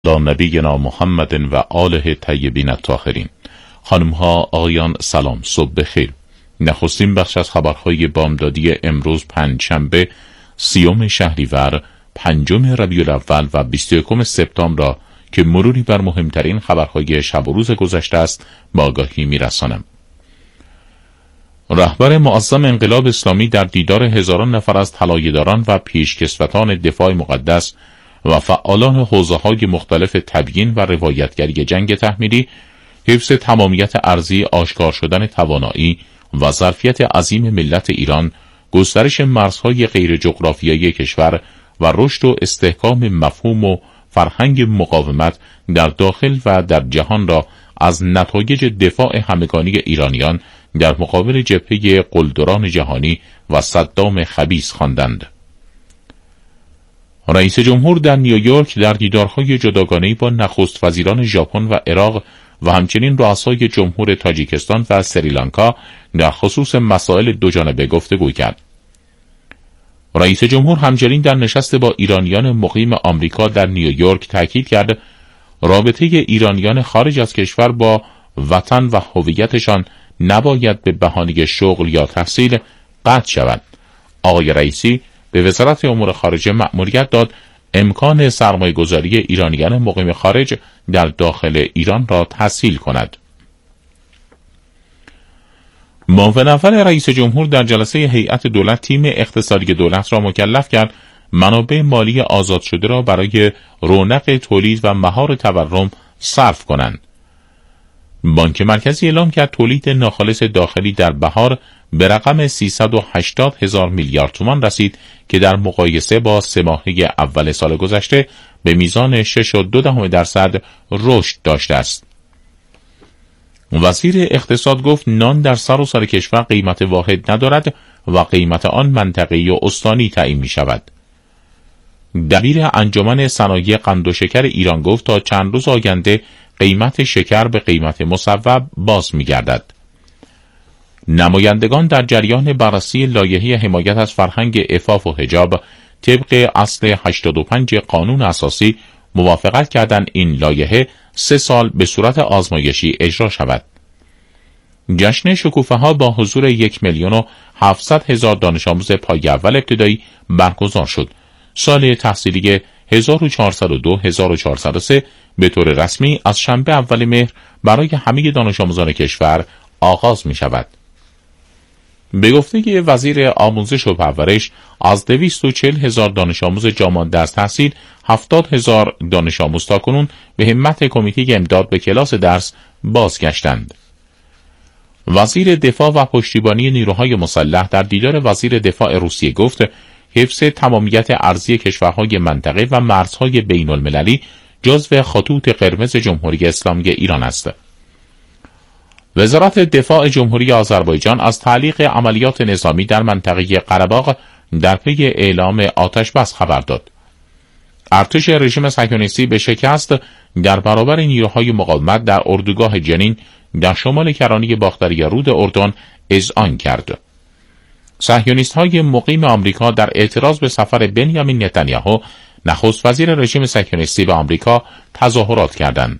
نبینا محمد و آله طیبین الطاهرین. خانم‌ها، آقایان، سلام، صبح بخیر. نخستین بخش از خبرهای بامدادی امروز پنجشنبه 30 شهریور، 5 ربیع الاول و 21 سپتامبر را که مروری بر مهمترین خبرهای شب و روز گذشته است با آگاهی می‌رسانم. رهبر معظم انقلاب اسلامی در دیدار هزاران نفر از طلایه‌داران و پیشکسوتان دفاع مقدس و فعالان حوزه‌های مختلف تبیین و روایتگری جنگ تحمیلی، حفظ تمامیت ارضی، آشکار شدن توانایی و ظرفیت عظیم ملت ایران، گسترش مرزهای غیر جغرافیایی کشور و رشد و استحکام مفهوم و فرهنگ مقاومت در داخل و در جهان را از نتایج دفاع همگانی ایرانیان در مقابل جبهه قلدران جهانی و صدام خبیث خواندند. رئیس جمهور در نیویورک در دیدارهای جداگانه‌ای با نخست وزیران ژاپن و عراق و همچنین رؤسای جمهور تاجیکستان و سریلانکا در خصوص مسائل دوجانبه گفتگو کرد. رئیس جمهور همچنین در نشست با ایرانیان مقیم آمریکا در نیویورک تاکید کرد رابطه ایرانیان خارج از کشور با وطن و هویتشان نباید به بهانه شغل یا تحصیل قطع شود. آقای رئیسی به وزارت امور خارجه مأموریت داد امکان سرمایه‌گذاری ایرانیان مقیم خارج در داخل ایران را تسهیل کند. معاون اول رئیس جمهور در جلسه هیئت دولت تیم اقتصادی دولت را مکلف کرد منابع مالی آزاد شده را برای رونق تولید و مهار تورم صرف کنند. بانک مرکزی اعلام کرد تولید ناخالص داخلی در بهار به رقم 380,000 میلیارد تومان رسید که در مقایسه با 3 ماهه اول سال گذشته به میزان 6.2% رشد داشته است. وزیر اقتصاد گفت نان در سراسر کشور قیمت واحد ندارد و قیمت آن منطقه‌ای و استانی تعیین می شود. دبیر انجمن صنایع قند و شکر ایران گفت تا چند روز آینده قیمت شکر به قیمت مصوب باز می گردد. نمایندگان در جریان بررسی لایحه حمایت از فرهنگ عفاف و حجاب طبق اصل 85 قانون اساسی موافقت کردند این لایحه 3 سال به صورت آزمایشی اجرا شود. جشن شکوفه‌ها با حضور 1,700,000 دانش آموز پایه اول ابتدایی برگزار شد. سال تحصیلی 1402-1403 به طور رسمی از شنبه اول مهر برای همه دانش آموزان کشور آغاز می شود. به گفته وزیر آموزش و پرورش از 240,000 دانش آموز جامانده از تحصیل 70,000 دانش آموز تاکنون به همت کمیته امداد به کلاس درس بازگشتند. وزیر دفاع و پشتیبانی نیروهای مسلح در دیدار وزیر دفاع روسیه گفت حفظ تمامیت ارضی کشورهای منطقه و مرزهای بین المللی جزو خطوط قرمز جمهوری اسلامی ایران است. وزارت دفاع جمهوری آذربایجان از تعلیق عملیات نظامی در منطقه قره‌باغ در پی اعلام آتش بس خبر داد. ارتش رژیم صهیونیستی به شکست در برابر نیروهای مقاومت در اردوگاه جنین در شمال کرانه باختری رود اردن اذعان کرد. صهیونیست‌های مقیم آمریکا در اعتراض به سفر بنیامین نتانیاهو نخست وزیر رژیم صهیونیستی به آمریکا تظاهرات کردند.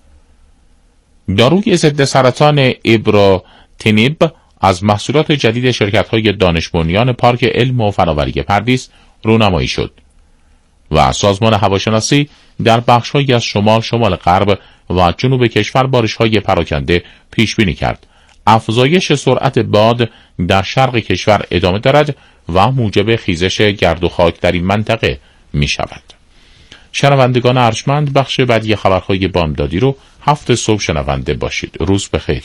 داروی ضد سرطان ایبروتینیب از محصولات جدید شرکت‌های دانش بنیان پارک علم و فناوری پردیس رونمایی شد و سازمان هواشناسی در بخش‌هایی از شمال غرب و جنوب کشور بارش‌های پراکنده پیش بینی کرد. افزایش سرعت باد در شرق کشور ادامه دارد و موجب خیزش گرد و خاک در این منطقه می شود. شنوندگان ارجمند، بخش بعدی خبرهای بامدادی رو 7 صبح شنونده باشید. روز بخیر.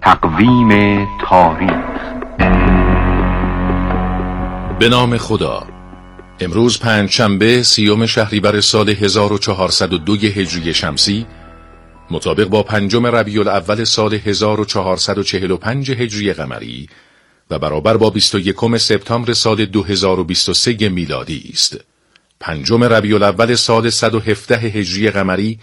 تقویم تاریخ. به نام خدا. امروز پنجشنبه 30 شهریور سال 1402 هجری شمسی، مطابق با 5 ربیع الاول سال 1445 هجری قمری و برابر با 21 سپتامبر سال 2023 میلادی است. 5 ربیع الاول سال 117 هجری قمری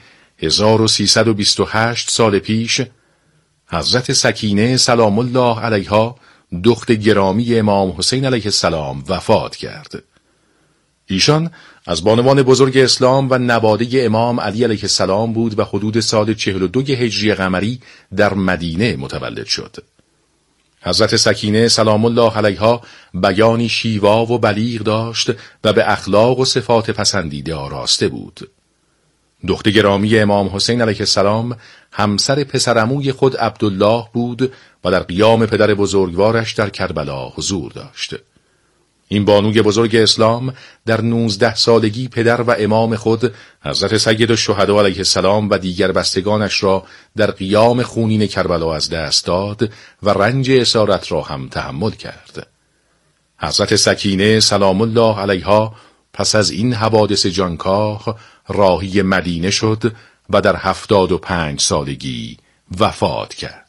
1328 سال پیش، حضرت سکینه سلام الله علیها دختر گرامی امام حسین علیه السلام وفات کرد. ایشان از بانوان بزرگ اسلام و نواده امام علی علیه السلام بود و حدود سال 42 هجری قمری در مدینه متولد شد. حضرت سکینه سلام الله علیها بیانی شیوا و بلیغ داشت و به اخلاق و صفات پسندیده آراسته بود. دختر گرامی امام حسین علیه السلام همسر پسرعموی خود عبدالله بود و در قیام پدر بزرگوارش در کربلا حضور داشت. این بانوی بزرگ اسلام در 19 سالگی پدر و امام خود حضرت سید الشهدا علیه السلام و دیگر بستگانش را در قیام خونین کربلا از دست داد و رنج اسارت را هم تحمل کرد. حضرت سکینه سلام الله علیها پس از این حوادث جانکاه راهی مدینه شد و در 75 سالگی وفات کرد.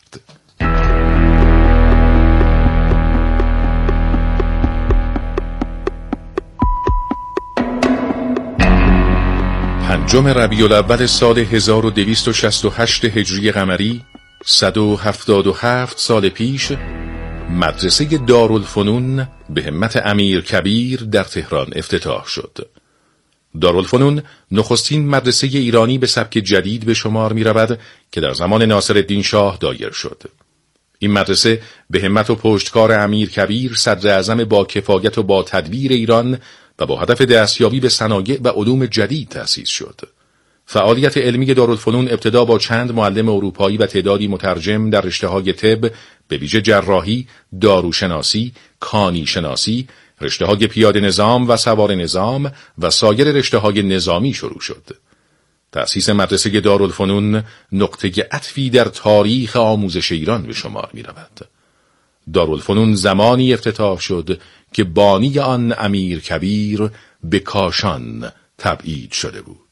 5 ربیع الاول سال 1268 هجری قمری 177 سال پیش، مدرسه دارالفنون به همت امیر کبیر در تهران افتتاح شد. دارالفنون نخستین مدرسه ایرانی به سبک جدید به شمار می رود که در زمان ناصرالدین شاه دایر شد. این مدرسه به همت و پشتکار امیر کبیر صدر اعظم با کفایت و با تدبیر ایران و با هدف دستیابی به صنایع و علوم جدید تأسیس شد. فعالیت علمی دارالفنون ابتدا با چند معلم اروپایی و تعدادی مترجم در رشته‌های طب، به ویژه جراحی، داروشناسی، کانی شناسی، رشته‌های پیاده نظام و سوار نظام و سایر رشته‌های نظامی شروع شد. تأسیس مدرسه دارالفنون نقطه عطفی در تاریخ آموزش ایران به شمار می رود. دارالفنون زمانی افتتاح شد که بانی آن امیر کبیر به کاشان تبعید شده بود.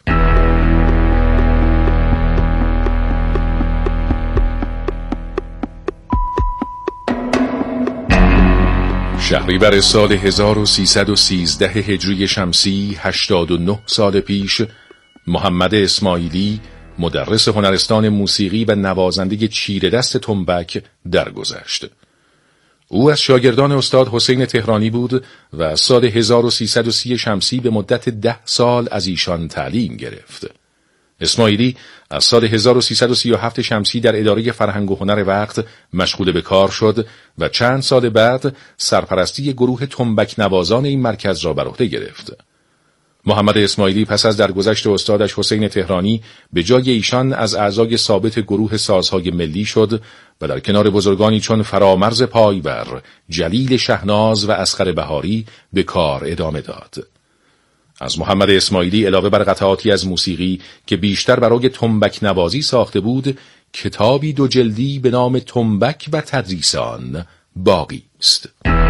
شهریور سال 1313 هجری شمسی 89 سال پیش، محمد اسماعیلی مدرس هنرستان موسیقی و نوازنده چیره دست تنبک درگذشت. او از شاگردان استاد حسین تهرانی بود و از سال 1330 شمسی به مدت 10 سال از ایشان تعلیم گرفت. اسماعیلی از سال 1337 شمسی در اداره فرهنگ و هنر وقت مشغول به کار شد و چند سال بعد سرپرستی گروه تنبک نوازان این مرکز را بر عهده گرفت. محمد اسماعیلی پس از درگذشت استادش حسین تهرانی به جای ایشان از اعضای ثابت گروه سازهای ملی شد و در کنار بزرگانی چون فرامرز پایور، جلیل شهناز و اصغر بهاری به کار ادامه داد. از محمد اسماعیلی علاوه بر قطعاتی از موسیقی که بیشتر برای تنبک نوازی ساخته بود، کتابی 2 جلدی به نام تنبک و تدریس آن باقی است.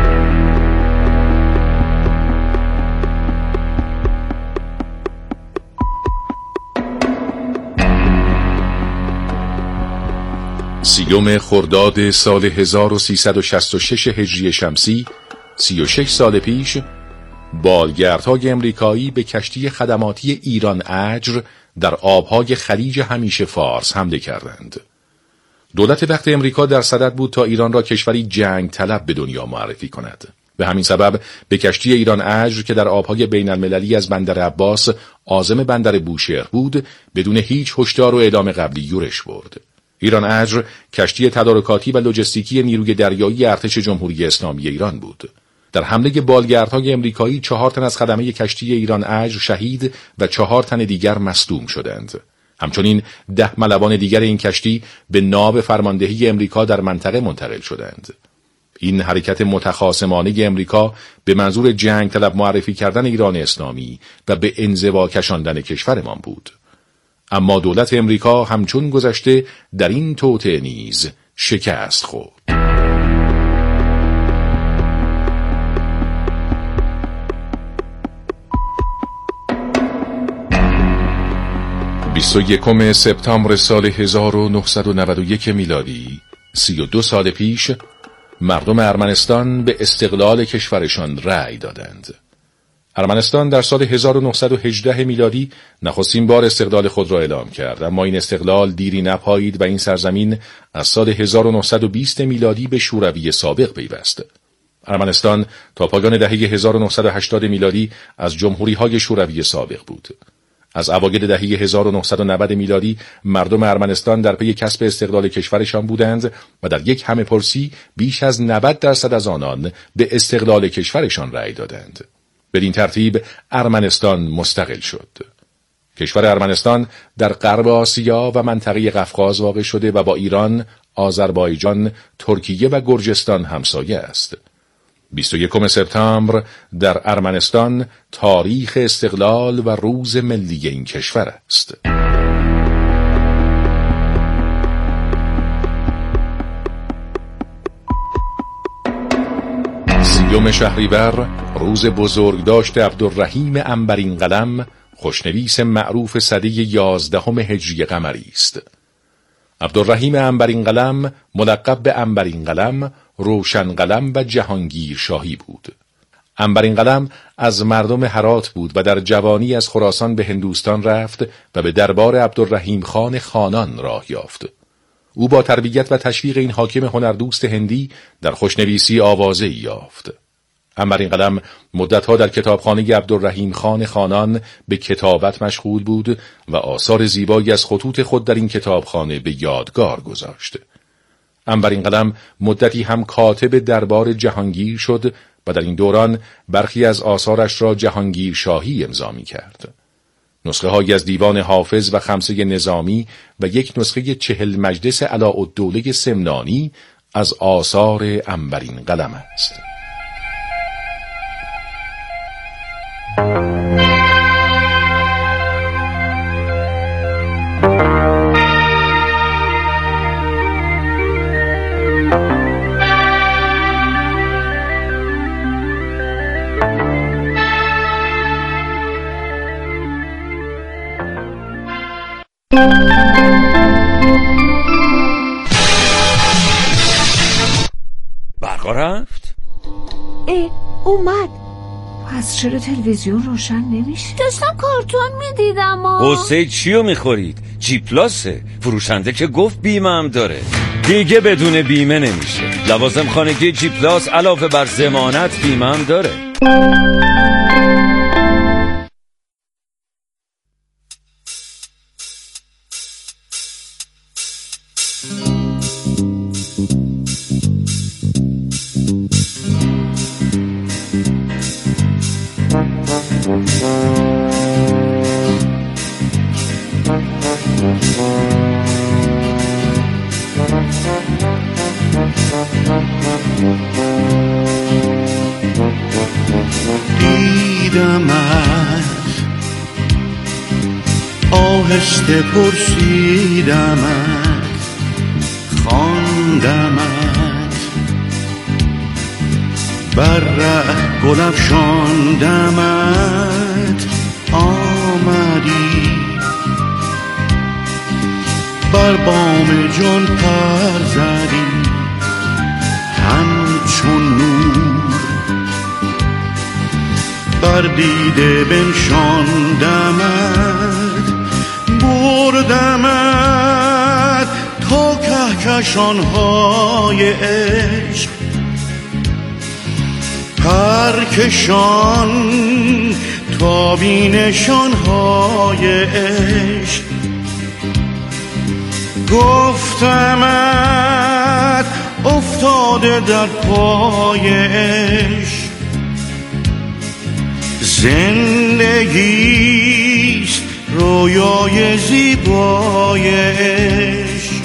سیوم خرداد سال 1366 هجری شمسی، 36 سال پیش، بالگردهای امریکایی به کشتی خدماتی ایران اجر در آبهای خلیج همیشه فارس حمله کردند. دولت وقت امریکا در صدد بود تا ایران را کشوری جنگ طلب به دنیا معرفی کند. به همین سبب به کشتی ایران اجر که در آبهای بین المللی از بندر عباس عازم بندر بوشهر بود، بدون هیچ هشدار و اعلام قبلی یورش برد. ایران اجر کشتی تدارکاتی و لوجستیکی نیروی دریایی ارتش جمهوری اسلامی ایران بود. در حمله بالگردهای امریکایی 4 تن از خدمه کشتی ایران اجر شهید و 4 تن دیگر مصدوم شدند. همچنین 10 ملوان دیگر این کشتی به ناو فرماندهی امریکا در منطقه منتقل شدند. این حرکت متخاصمانه امریکا به منظور جنگ طلب معرفی کردن ایران اسلامی و به انزوا کشاندن کشورمان بود. اما دولت امریکا همچون گذشته در این توطئه نیز شکست خورد. 21 سپتامبر سال 1991 میلادی، 32 سال پیش، مردم ارمنستان به استقلال کشورشان رأی دادند. ارمنستان در سال 1918 میلادی نخستین بار استقلال خود را اعلام کرد، اما این استقلال دیری نپایید و این سرزمین از سال 1920 میلادی به شوروی سابق پیوست. ارمنستان تا پایان دهه 1980 میلادی از جمهوری‌های شوروی سابق بود. از اوایل دهه 1990 میلادی مردم ارمنستان در پی کسب استقلال کشورشان بودند و در یک همه‌پرسی بیش از 90% از آنان به استقلال کشورشان رأی دادند. بدین ترتیب ارمنستان مستقل شد. کشور ارمنستان در غرب آسیا و منطقه قفقاز واقع شده و با ایران، آذربایجان، ترکیه و گرجستان همسایه است. 21 سپتامبر در ارمنستان تاریخ استقلال و روز ملی این کشور است. 30 شهریور روز بزرگداشت عبدالرحیم عنبرین قلم، خوشنویس معروف سده 11 هجری قمری است. عبدالرحیم عنبرین قلم ملقب به عنبرین قلم، روشن قلم و جهانگیر شاهی بود. عنبرین قلم از مردم هرات بود و در جوانی از خراسان به هندوستان رفت و به دربار عبدالرحیم خان خانان راه یافت. او با تربیت و تشویق این حاکم هنردوست هندی در خوشنویسی آوازه‌ای یافت. عنبرین قلم مدتها در کتابخانه عبدالرحیم خان خانان به کتابت مشغول بود و آثار زیبایی از خطوط خود در این کتابخانه به یادگار گذاشت. عنبرین قلم مدتی هم کاتب دربار جهانگیر شد و در این دوران برخی از آثارش را جهانگیر شاهی امضا می‌کرد. نسخه هایی از دیوان حافظ و خمسه نظامی و یک نسخه 40 مجلس علاءالدوله سمنانی از آثار عنبرین قلم است. برقا رفت؟ اومد. پس چرا تلویزیون روشن نمیشه؟ داشتم کارتون میدیدم. قصه چیو میخورید؟ جی پلاسه. فروشنده که گفت بیمه هم داره. دیگه بدون بیمه نمیشه. لوازم خانگی جی پلاس علاوه بر ضمانت بیمه هم داره. دیدمت آهسته پرسیدمت خواندمت بر ره گل افشاندمت آمدی بر بام جان پر زدی همچون نور بر دیده بنشاندمت بردمت تا کهکشان‌های عشق پرکشان تا بینشان‌های عشق گفتمت افتاده در پای عشق زندگیست رویای زیبای عشق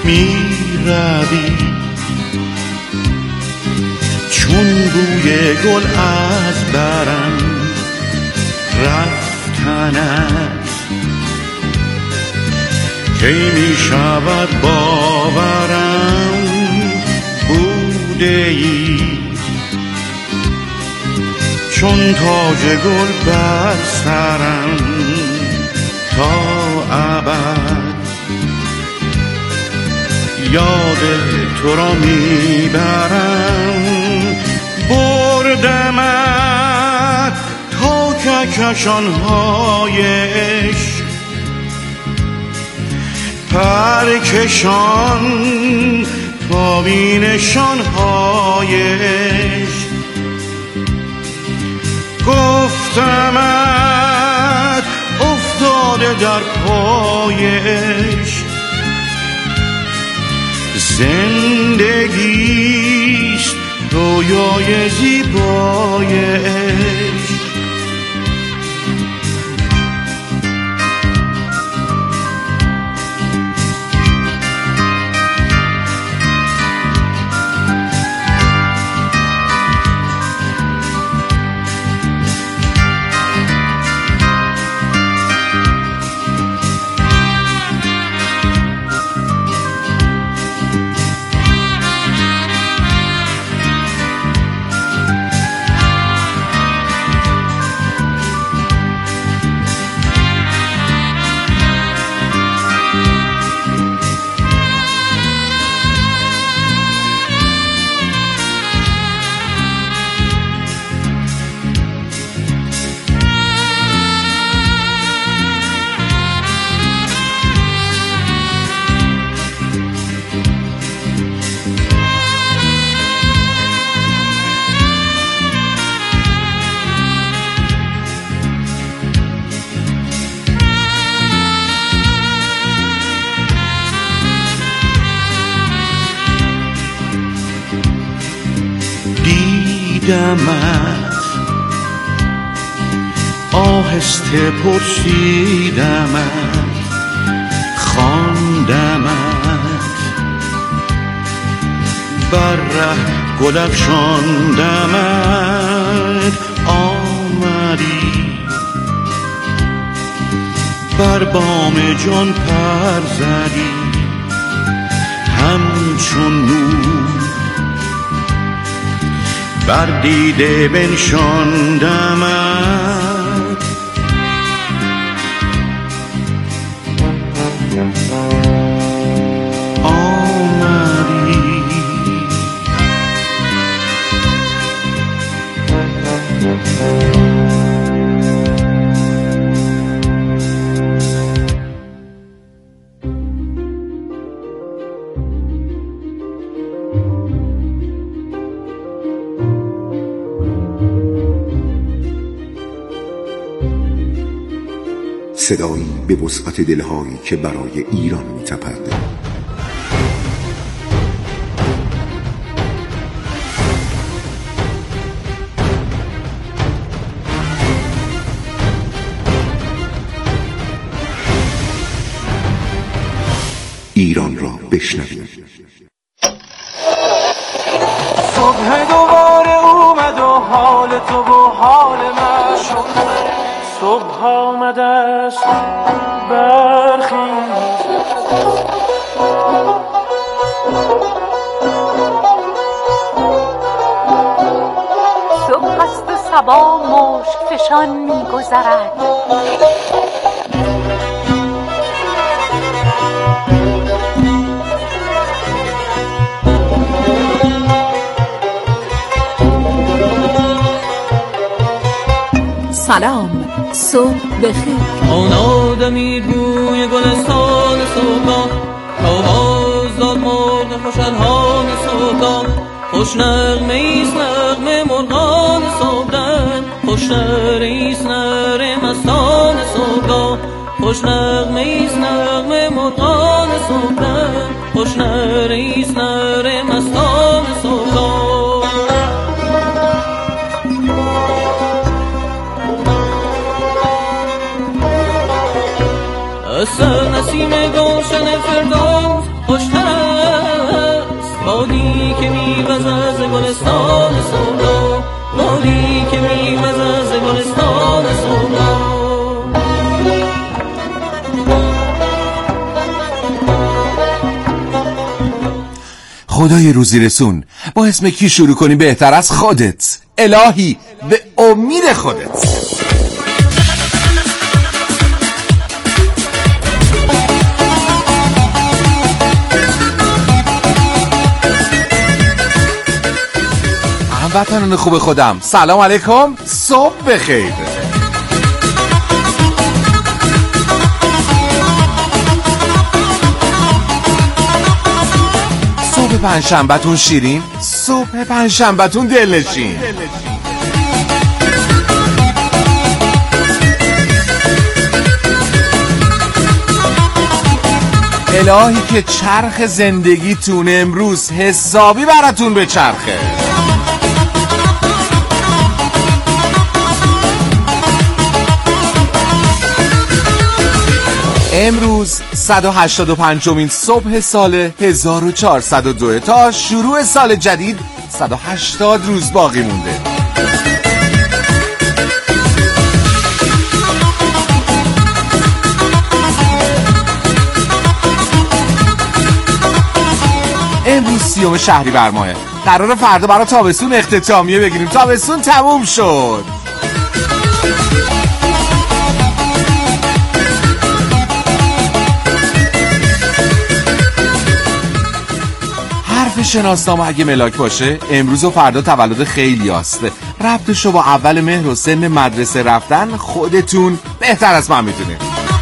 می روی، چون بوی گل از برم رفتنت کی می شود باورم بوده ای، چون تاج گل بر سرم تا ابد یاد تو را میبرم، بردمت تا کهکشان‌های عشق، پرکشان تا بی نشان‌های عشق، گفتمت افتاده در پای عشق، زندگیست رویای زیبای عشق. دیدمت آهسته پرسیدمت خواندمت بر ره گل افشاندمت، آمدی بر بام جان پر زدی همچون نور بر دیده بنشاندمت، آمدی صدایی به وسعت دلهایی که برای ایران می‌تپد. ایران را بشنوید. صبح دوباره اومد و حال تو و حال من شد، صبح آمده است برخیز، صبح است و صبا مشک فشان می‌گذرد، سلام، صبح بخیر. آن آدمی بوی گلستان صبح، آواز داد مرغ خوش الحان صبح، خوش نغمه ایست نغمه مرغان صبح، خوش نره ایست نره مستان صبح، خوش نغمه ایست نغمه مرغان صبح، خوش نره ایست نره مستان صبح. سر نسیم گلشن فردوس خوشتر که میوزد از گلستان سودا، بالی که میوزد از گلستان سودا. خدای روزی رسون، با اسم کی شروع کنی بهتر از خودت؟ الهی به امید خودت. هموطنان خوب خودم، سلام علیکم، صبح بخیر. صبح پنجشنبه‌تون شیرین، صبح پنجشنبه‌تون دلنشین. الهی که چرخ زندگیتون امروز حسابی براتون بچرخه. امروز 185مین صبح سال 1402 تا شروع سال جدید 180 روز باقی مونده. امروز 30 شهریور ماهه. قراره فردا برای تابستون اختتامیه بگیریم. تابستون تموم شد. حرف شناسنامه اگه ملاک باشه امروز و فردا تولد خیلی هست. ربطشو با اول مهر و سن مدرسه رفتن خودتون بهتر از من میدونید.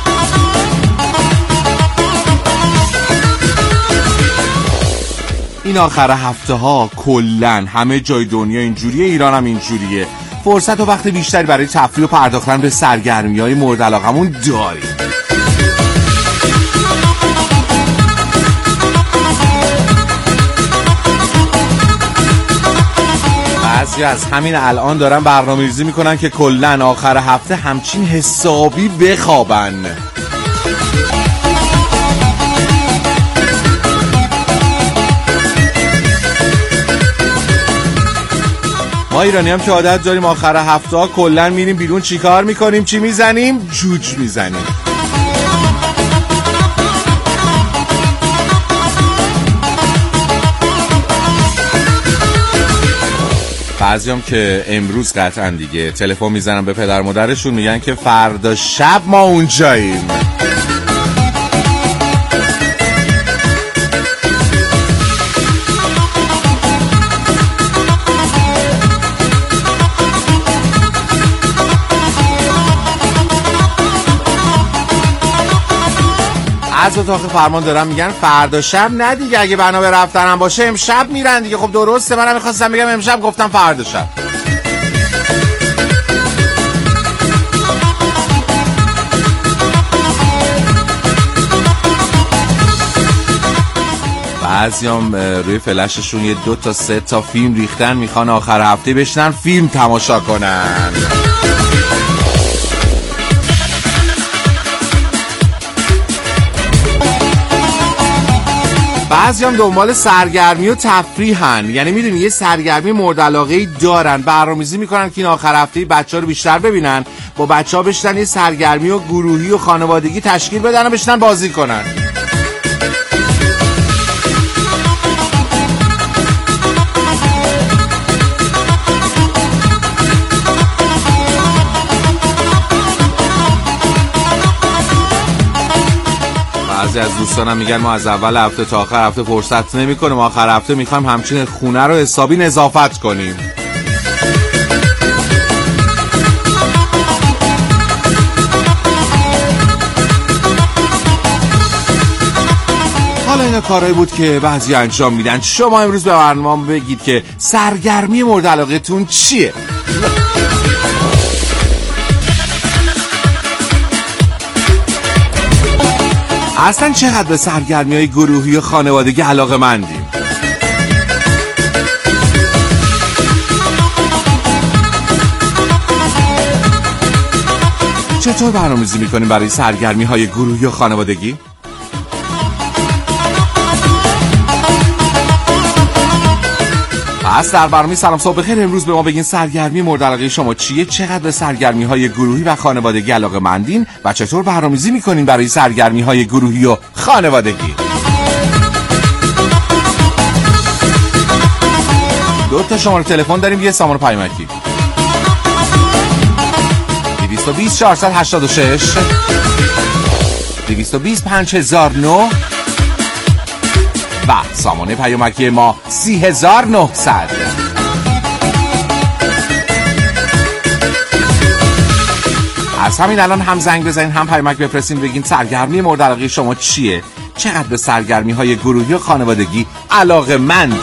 این آخر هفته ها کلن همه جای دنیا اینجوریه، ایران هم اینجوریه. فرصت و وقت بیشتری برای تفریح و پرداختن به سرگرمی های مورد علاقمون داریم. بعضی از همین الان دارن برنامه‌ریزی میکنن که کلن آخر هفته همچین حسابی بخوابن. ما ایرانی هم که عادت داریم آخر هفته ها کلن میریم بیرون چیکار میکنیم؟ چی میزنیم؟ جوج میزنیم. بعضیام که امروز قطعا دیگه تلفن میزنن به پدر مادرشون میگن که فردا شب ما اونجاییم. از اتاق فرمان دارم میگن فردا شب نه دیگه، اگه بنا به رفتنم باشه امشب میرن دیگه. خب درسته، منم میخواستم بگم امشب، گفتم فردا شب. بعضیام روی فلششون یه 2 تا 3 تا فیلم ریختن، میخوان آخر هفته بشنن فیلم تماشا کنن. بعضی هم دنبال سرگرمی و تفریحن، یعنی میدونی یه سرگرمی مورد علاقه‌ای دارن، برنامه‌ریزی میکنن که این آخر هفته بچه‌ها رو بیشتر ببینن، با بچه‌ها بشنن یه سرگرمی و گروهی و خانوادگی تشکیل بدن و بشنن بازی کنن. بعضی از دوستانم میگن ما از اول هفته تا آخر هفته فرصت نمی‌کنیم، آخر هفته میخوایم همچین خونه رو حسابی نظافت کنیم. حالا اینا کارهایی بود که بعضی انجام میدن. شما امروز به برنامه بگید که سرگرمی مورد علاقتون چیه؟ اصلا چقدر به سرگرمی‌های گروهی و خانوادگی علاقه‌مندیم؟ چطور برنامه‌ریزی می‌کنیم برای سرگرمی‌های گروهی و خانوادگی؟ هست. در برنامه سلام صبح بخیر امروز به ما بگین سرگرمی مورد علاقه شما چیه، چقدر به سرگرمی های گروهی و خانوادگی علاقه‌مندین و چطور برنامه‌ریزی میکنین برای سرگرمی های گروهی و خانوادگی. 2 شماره تلفن داریم، یه سامان پیامکی 220 486 220 5009 و سامانه پیامکی ما 30900. از همین الان هم زنگ بزنین هم پیامک بفرستین بگین سرگرمی مورد علاقه شما چیه، چقدر به سرگرمی های گروهی و خانوادگی علاقه‌مندی.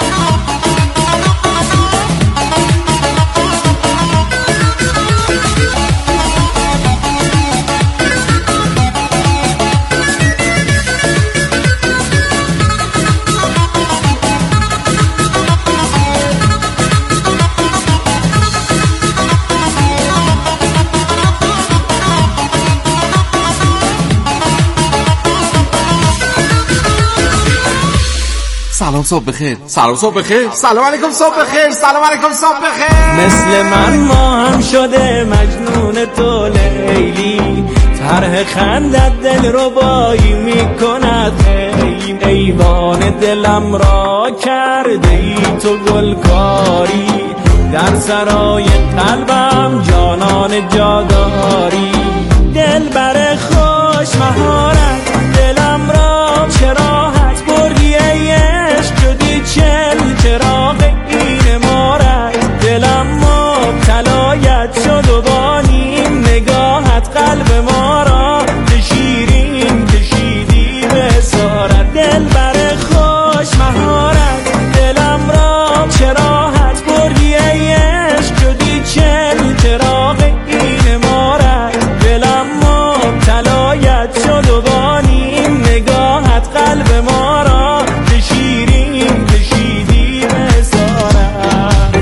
سلام صبح بخیر، سلام صبح بخیر، سلام علیکم صبح بخیر، سلام علیکم صبح بخیر. مثل من ما هم شده مجنون تو لیلی، طرح خندت دل رو بایی میکند خیلی، ایوان دلم را کرده ای تو گلکاری، در سرای قلبم جانان جاداری، دل بر خوش مهارت دلم را چراحت بردی ای عشق، شدی چراغ این مارد، دلم مبتلایت شد و با نیم نگاهت قلب ما را به شیرین کشیدی به اسارت، دل بر خوش مهارت دلم را چراحت بردی ای عشق، شدی چراغ این مارد، دلم مبتلایت شد و با نیم نگاهت قلب ما را به شیرین کشیدی به اسارت.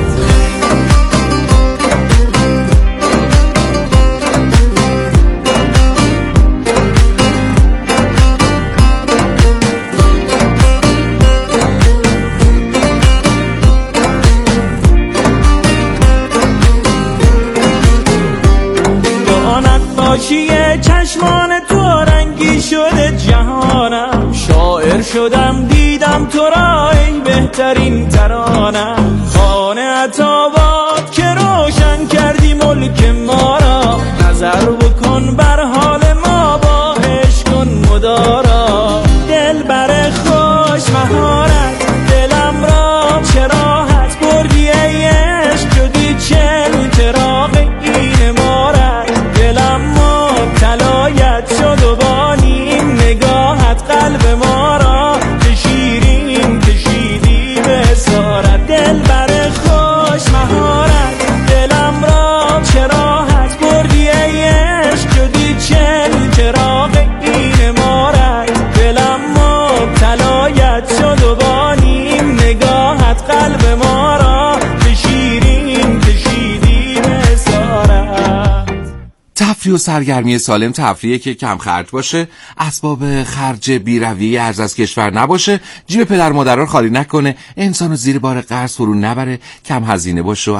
با نقاشی چشمان تو رنگی شده جهانم، شاعر شدم دیدم تو را ای بهترین ترانم، خانه عطابات که روشن کردی ملک ما را، نظر بکن بر حال ما با عشق کن مدارا، دل بر خوش مهارت دلم را چراحت بردی ای عشق، شدی چراغ این مارد، دلم مبتلایت شد و با نیم نگاهت قلب ما را به شیرین کشیدی به اسارت، دل بر خوش مهارت دلم را چراحت بردی ای عشق، شدی چراغ این مارد، دلم مبتلایت شد و با نیم نگاهت قلب ما را به شیرین کشیدی به اسارت. تفریح و سرگرمی سالم تفریحی که کم خرج باشه، اسباب خرج بی‌رویه ارز از کشور نباشه، جیب پدر مادران خالی نکنه، انسانو زیر بار قرض فرو نبره، کم هزینه باشه و